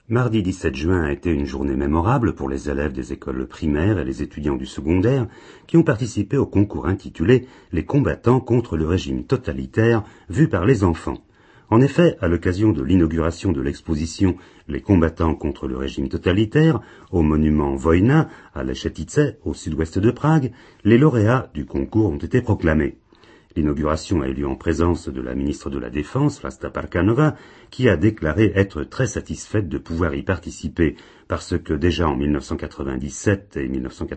Mardi 17 juin a été une journée mémorable pour les élèves des écoles primaires et les étudiants du secondaire qui ont participé au concours intitulé « Les combattants contre le régime totalitaire vu par les enfants ». En effet, à l'occasion de l'inauguration de l'exposition « Les combattants contre le régime totalitaire » au monument Vojna à Lešetice, au sud-ouest de Prague, les lauréats du concours ont été proclamés. L'inauguration a eu lieu en présence de la ministre de la Défense, Vlasta Parkanova, qui a déclaré être très satisfaite de pouvoir y participer parce que déjà en 1997 et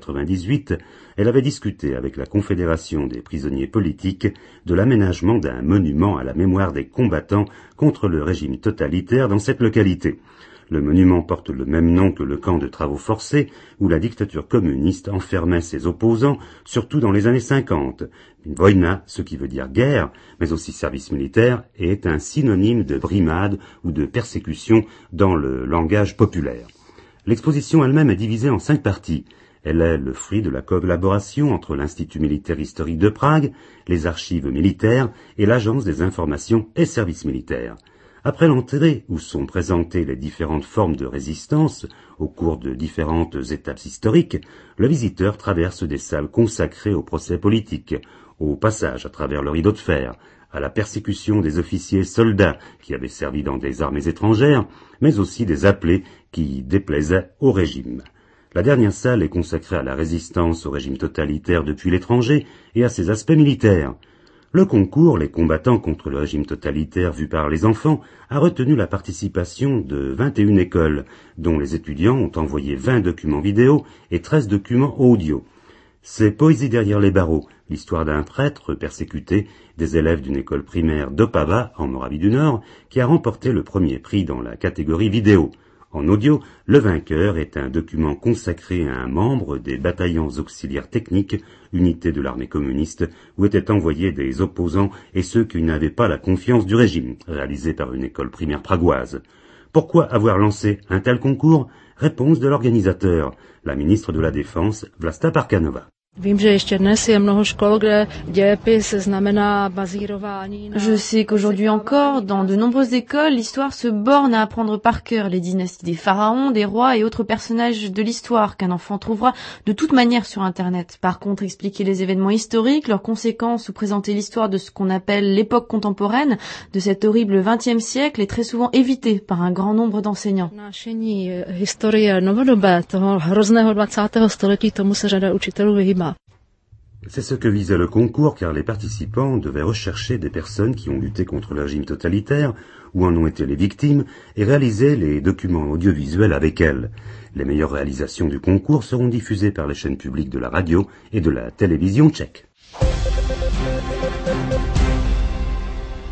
1998, elle avait discuté avec la Confédération des prisonniers politiques de l'aménagement d'un monument à la mémoire des combattants contre le régime totalitaire dans cette localité. Le monument porte le même nom que le camp de travaux forcés où la dictature communiste enfermait ses opposants, surtout dans les années 50. Vojna, ce qui veut dire guerre, mais aussi service militaire, est un synonyme de brimade ou de persécution dans le langage populaire. L'exposition elle-même est divisée en 5 parties. Elle est le fruit de la collaboration entre l'Institut militaire historique de Prague, les archives militaires et l'Agence des informations et services militaires. Après l'entrée, où sont présentées les différentes formes de résistance au cours de différentes étapes historiques, le visiteur traverse des salles consacrées au procès politique, au passage à travers le rideau de fer, à la persécution des officiers soldats qui avaient servi dans des armées étrangères, mais aussi des appelés qui déplaisaient au régime. La dernière salle est consacrée à la résistance au régime totalitaire depuis l'étranger et à ses aspects militaires. Le concours « Les combattants contre le régime totalitaire vu par les enfants » a retenu la participation de 21 écoles, dont les étudiants ont envoyé 20 documents vidéo et 13 documents audio. C'est Poésie derrière les barreaux, l'histoire d'un prêtre persécuté, des élèves d'une école primaire d'Opava, en Moravie du Nord, qui a remporté le premier prix dans la catégorie vidéo. En audio, le vainqueur est un document consacré à un membre des bataillons auxiliaires techniques, unité de l'armée communiste, où étaient envoyés des opposants et ceux qui n'avaient pas la confiance du régime, réalisé par une école primaire pragoise. Pourquoi avoir lancé un tel concours? Réponse de l'organisateur, la ministre de la Défense, Vlasta Parkanova. Je sais qu'aujourd'hui encore, dans de nombreuses écoles, l'histoire se borne à apprendre par cœur les dynasties des pharaons, des rois et autres personnages de l'histoire qu'un enfant trouvera de toute manière sur Internet. Par contre, expliquer les événements historiques, leurs conséquences ou présenter l'histoire de ce qu'on appelle l'époque contemporaine de cet horrible XXe siècle est très souvent évité par un grand nombre d'enseignants. C'est ce que visait le concours, car les participants devaient rechercher des personnes qui ont lutté contre le régime totalitaire ou en ont été les victimes et réaliser les documents audiovisuels avec elles. Les meilleures réalisations du concours seront diffusées par les chaînes publiques de la radio et de la télévision tchèque.